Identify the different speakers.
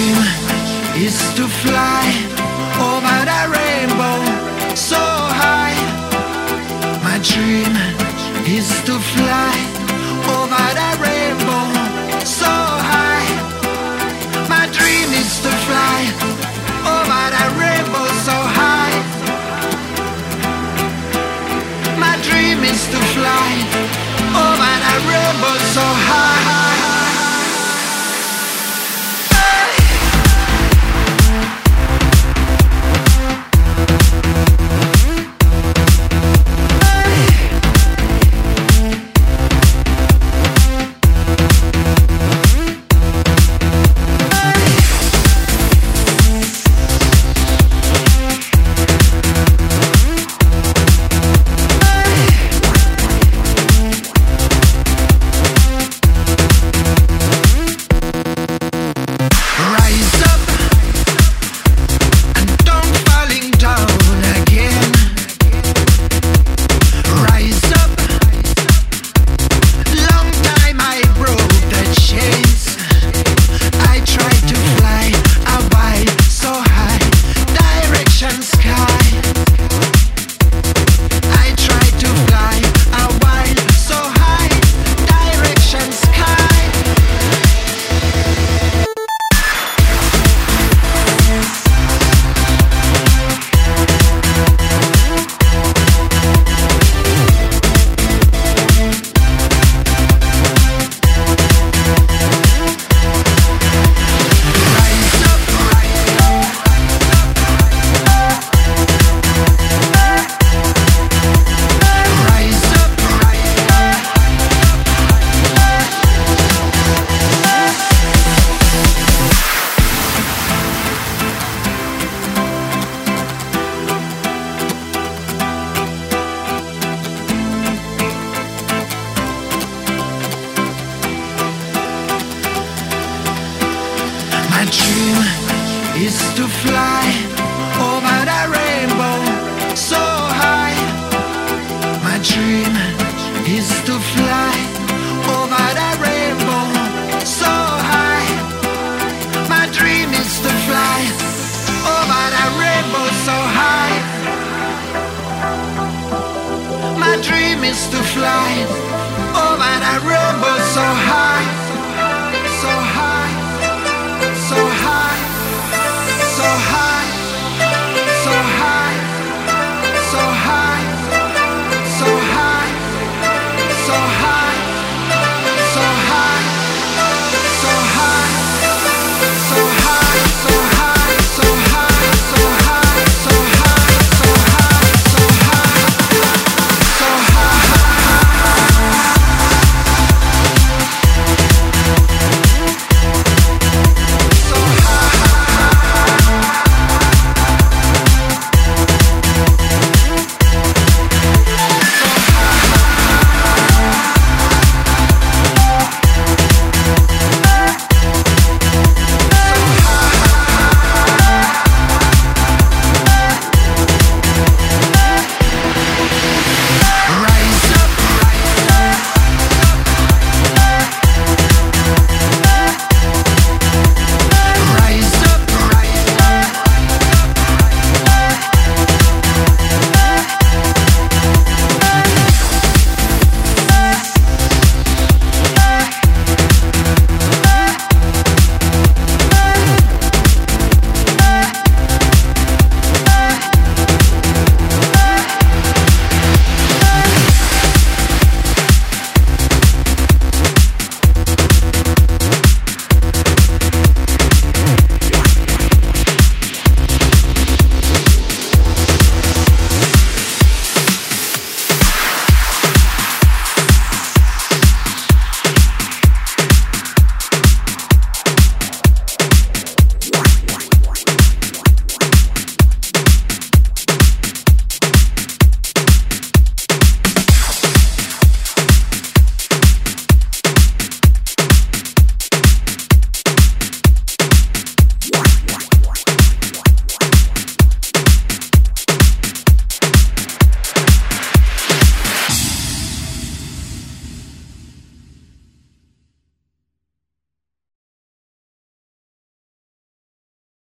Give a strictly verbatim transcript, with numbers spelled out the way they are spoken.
Speaker 1: dream is to fly over the rainbow so high. My dream is to fly over the rainbow so high. My dream is to fly over the rainbow so high. My dream is to fly over the rainbow so high. Is to fly over the rainbow so high. My dream is to fly over the rainbow so high. My dream is to fly over the rainbow so high. My dream is to fly